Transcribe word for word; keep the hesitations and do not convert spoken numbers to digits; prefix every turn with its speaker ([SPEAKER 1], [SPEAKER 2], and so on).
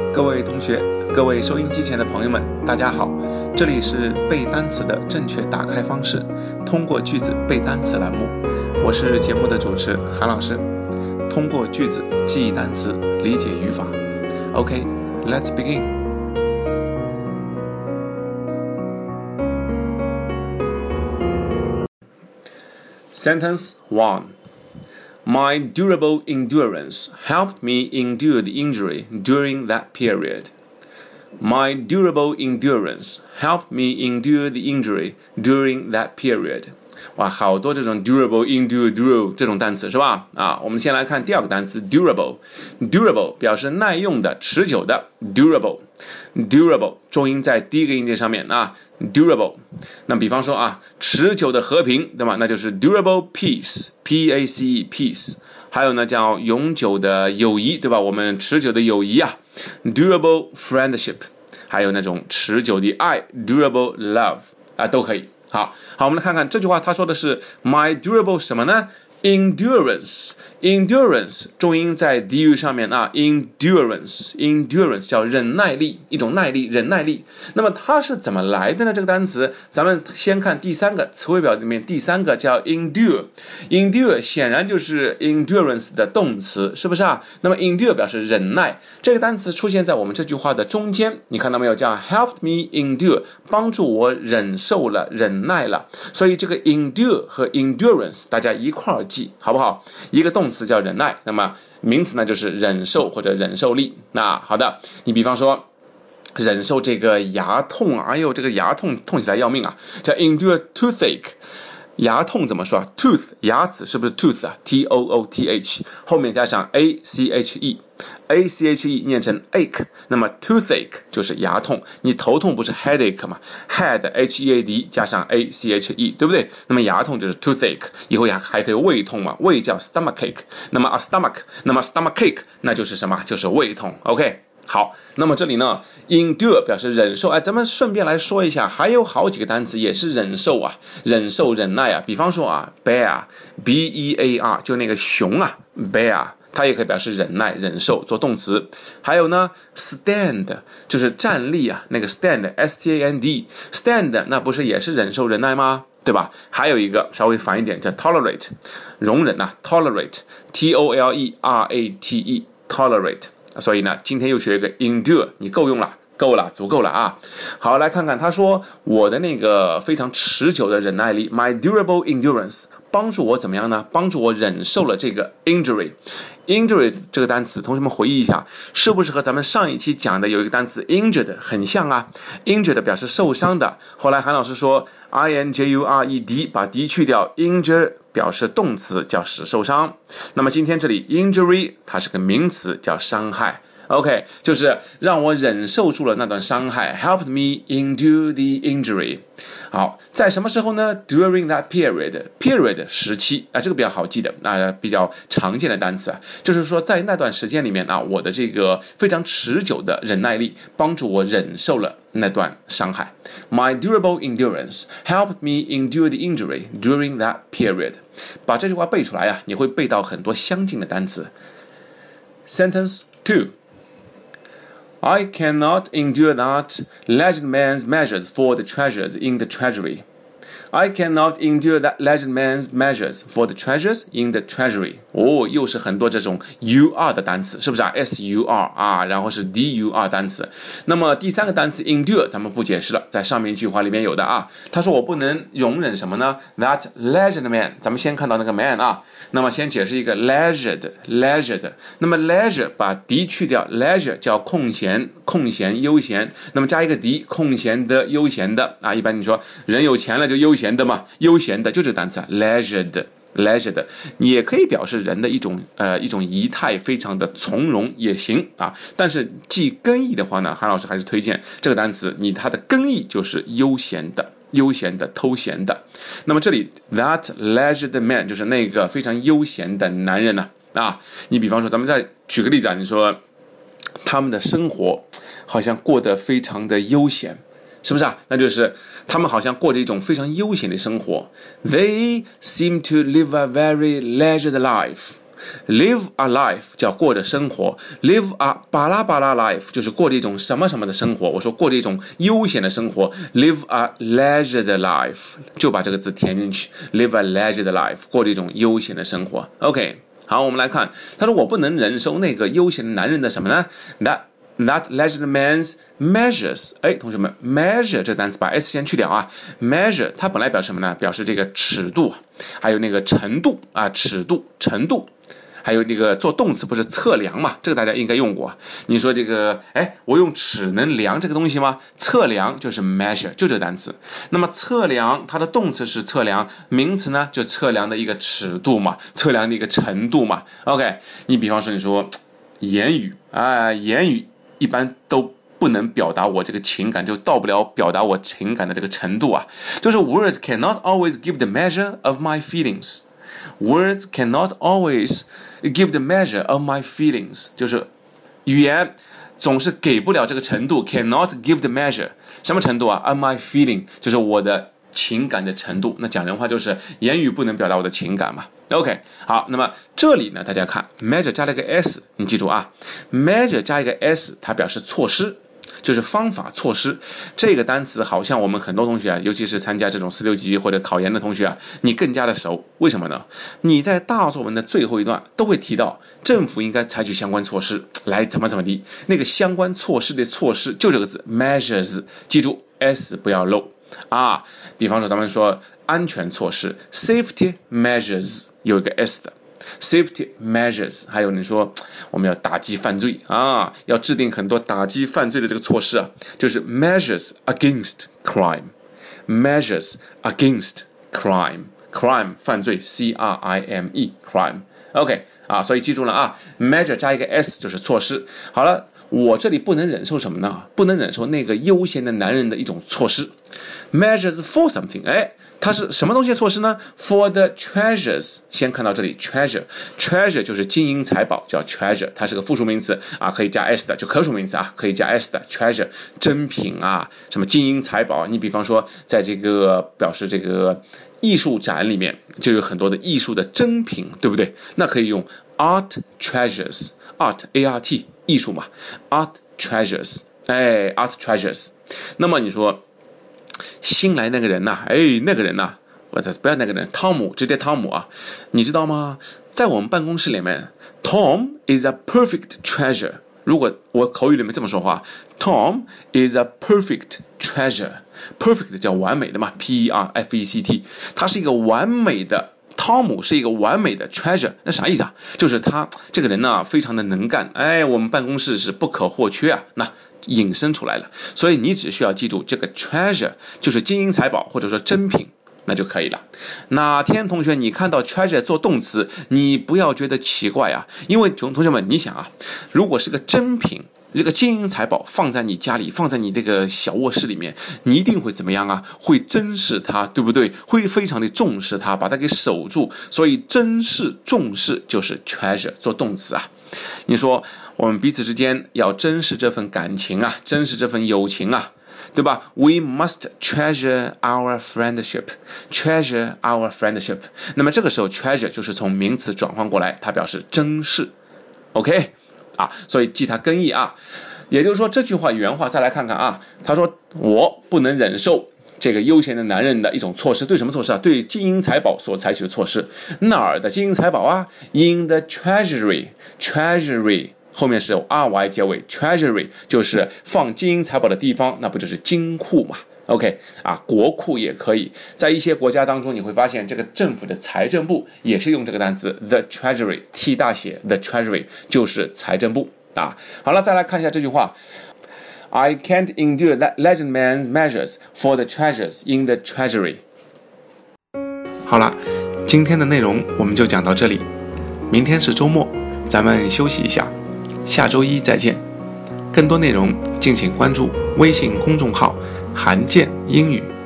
[SPEAKER 1] 各位同学，各位收音机前的朋友们，大家好，这里是背单词的正确打开方式，通过句子背单词栏目，我是节目的主持韩老师，通过句子记忆单词，理解语法。OK, let's begin. Sentence one. My durable endurance helped me endure the injury during that period. My durable endurance helped me endure the injury during that period. 哇，好多这种 durable, endure, durable 这种单词是吧？啊，我们先来看第二个单词 durable。durable 表示耐用的、持久的 durable。durable 重音在第一个音节上面啊 durable。那比方说啊，持久的和平，对吧？那就是 durable peace, P A C E, peace。还有呢，叫永久的友谊，对吧？我们持久的友谊啊 ，durable friendship。还有那种持久的爱 ，durable love 啊，都可以。好，好，我们来看看这句话，他说的是 my durable 什么呢 ？endurance。endurance 重音在 du 上面啊 endurance endurance 叫忍耐力，一种耐力，忍耐力。那么它是怎么来的呢？这个单词咱们先看第三个词汇表里面第三个叫 endure endure 显然就是 endurance 的动词，是不是啊？那么 endure 表示忍耐，这个单词出现在我们这句话的中间，你看到没有？叫 helped me endure 帮助我忍受了，忍耐了。所以这个 endure 和 endurance 大家一块儿记好不好？一个动词叫忍耐，那么名词呢就是忍受或者忍受力。那好的，你比方说忍受这个牙痛，哎呦，这个牙痛痛起来要命啊，叫 endure toothache。牙痛怎么说啊 ？tooth 牙齿是不是 tooth 啊 ？T O O T H 后面加上 A C H E。A C H E 念成 ache， 那么 toothache 就是牙痛，你头痛不是 headache 吗 ？head H E A D 加上 A C H E， 对不对？那么牙痛就是 toothache， 以后还还可以胃痛嘛，胃叫 stomachache， 那么 a stomach， 那么 stomachache 那就是什么？就是胃痛。OK。好，那么这里呢 endure 表示忍受，哎，咱们顺便来说一下，还有好几个单词也是忍受啊，忍受、忍耐啊。比方说啊 bear B E A R 就那个熊啊 bear， 它也可以表示忍耐、忍受做动词。还有呢 stand 就是站立啊，那个 stand S T A N D stand 那不是也是忍受、忍耐吗？对吧？还有一个稍微烦一点叫 tolerate 容忍啊 tolerate T O L E R A T E tolerate。所以呢，今天又学一个 endure， 你够用了，够了，足够了啊！好，来看看他说我的那个非常持久的忍耐力 ，my durable endurance， 帮助我怎么样呢？帮助我忍受了这个 injury。injury 这个单词，同学们回忆一下，是不是和咱们上一期讲的有一个单词 injured 很像啊 ？injured 表示受伤的。后来韩老师说 I N J U R E D 把 D 去掉 ，injure 表示动词，叫使受伤。那么今天这里 injury 它是个名词，叫伤害。OK， 就是让我忍受住了那段伤害 ，helped me endure the injury。好，在什么时候呢 ？During that period，period 时期啊，这个比较好记的啊，比较常见的单词啊，就是说在那段时间里面啊，我的这个非常持久的忍耐力帮助我忍受了那段伤害。My durable endurance helped me endure the injury during that period。把这句话背出来啊，你会背到很多相近的单词。Sentence two。I cannot endure that legend man's measures for the treasures in the treasury. I cannot endure that legend man's measures for the treasures in the treasury. 哦，又是很多这种 U R 的单词，是不是啊 ？S U R 啊，然后是 D U R 单词。那么第三个单词 endure 咱们不解释了，在上面一句话里面有的啊。他说我不能容忍什么呢 ？That legend man， 咱们先看到那个 man 啊。那么先解释一个 leisure leisure。那么 leisure 把 d 去掉 ，leisure 叫空闲、空闲、悠闲。那么加一个 d， 空闲的、悠闲的啊。一般你说人有钱了就悠闲的嘛，悠闲的就这个单词 leisure leisure 你也可以表示人的一种呃一种仪态非常的从容也行啊。但是记根译的话呢，韩老师还是推荐这个单词，你它的根译就是悠闲的。悠闲的、偷闲的。那么这里 that leisure man 就是那个非常悠闲的男人呢 啊, 啊。你比方说，咱们再举个例子啊，你说他们的生活好像过得非常的悠闲，是不是啊？那就是他们好像过着一种非常悠闲的生活。They seem to live a very leisured life. ，live a life 叫过着生活 ，live a 巴拉巴拉 life 就是过着一种什么什么的生活。我说过着一种悠闲的生活 ，live a leisure 的 life 就把这个字填进去 ，live a leisure 的 life 过着一种悠闲的生活。OK， 好，我们来看，他说我不能忍受那个悠闲的男人的什么呢 ？That That leisure man's measures， 哎，同学们 ，measure 这个单词把 s 先去掉啊 ，measure 它本来表示什么呢？表示这个尺度，还有那个程度啊，尺度、程度，还有那个做动词不是测量嘛？这个大家应该用过。你说这个，哎，我用尺能量这个东西吗？测量就是 measure， 就这个单词。那么测量它的动词是测量，名词呢就测量的一个尺度嘛，测量的一个程度嘛。OK， 你比方说你说言语啊，言语。一般都不能表达我这个情感，就到不了表达我情感的这个程度啊。就是 words cannot always give the measure of my feelings. Words cannot always give the measure of my feelings. 就是语言总是给不了这个程度 ，cannot give the measure 什么程度啊 ？of my feeling 就是我的情感的程度。那讲人话就是言语不能表达我的情感嘛。OK， 好，那么这里呢，大家看 measure 加了一个 s， 你记住啊 ，measure 加一个 s， 它表示措施，就是方法措施。这个单词好像我们很多同学啊，尤其是参加这种四六级或者考研的同学啊，你更加的熟。为什么呢？你在大作文的最后一段都会提到，政府应该采取相关措施来怎么怎么地。那个相关措施的措施就这个字 measures， 记住 s 不要漏啊。比方说咱们说安全措施 safety measures 有一个 s 的 safety measures， 还有你说我们要打击犯罪啊，要制定很多打击犯罪的这个措施啊，就是 measures against crime measures against crime crime 犯罪 c r i m e crime OK 啊，所以记住了啊 measure 加一个 s 就是措施。好了，我这里不能忍受什么呢？不能忍受那个悠闲的男人的一种措施 measures for something， 哎，它是什么东西的措施呢 ？For the treasures， 先看到这里 treasure， treasure 就是金银财宝，叫 treasure， 它是个复数名词啊，可以加 s 的，就可数名词啊，可以加 s 的 treasure， 珍品啊，什么金银财宝，你比方说在这个表示这个艺术展里面就有很多的艺术的珍品，对不对？那可以用 art treasures，art a r t 艺术嘛 ，art treasures， 哎 ，art treasures。那么你说新来那个人呐、啊，哎，那个人呐、啊，我不要那个人，汤姆，直接汤姆啊，你知道吗？在我们办公室里面 ，Tom is a perfect treasure。如果我口语里面这么说话 ，Tom is a perfect treasure。perfect 叫完美的嘛 ，P E R F E C T， 它是一个完美的。汤姆是一个完美的 treasure， 那啥意思啊？就是他这个人呢、啊，非常的能干，哎，我们办公室是不可或缺啊。那引申出来了，所以你只需要记住这个 treasure 就是金银财宝或者说珍品，那就可以了。哪天同学你看到 treasure 做动词，你不要觉得奇怪啊，因为同学们你想啊，如果是个珍品。这个金银财宝放在你家里，放在你这个小卧室里面，你一定会怎么样啊？会珍视它，对不对？会非常的重视它，把它给守住。所以珍视、重视就是 treasure 做动词啊。你说我们彼此之间要珍视这份感情啊，珍视这份友情啊，对吧 ？We must treasure our friendship, treasure our friendship。那么这个时候 treasure 就是从名词转换过来，它表示珍视。OK。啊，所以记它根义啊，也就是说这句话原话再来看看啊，他说我不能忍受这个悠闲的男人的一种措施，对什么措施啊？对金银财宝所采取的措施。哪儿的金银财宝啊 ？In the treasury， treasury 后面是有 ry 结尾 ，treasury 就是放金银财宝的地方，那不就是金库嘛 ？OK 啊，国库也可以，在一些国家当中，你会发现这个政府的财政部也是用这个单词 the treasury T 大写 the treasury 就是财政部啊。好了，再来看一下这句话 ，I can't endure that legend man's measures for the treasures in the treasury。好了，今天的内容我们就讲到这里，明天是周末，咱们休息一下，下周一再见。更多内容敬请关注微信公众号。韩建英语。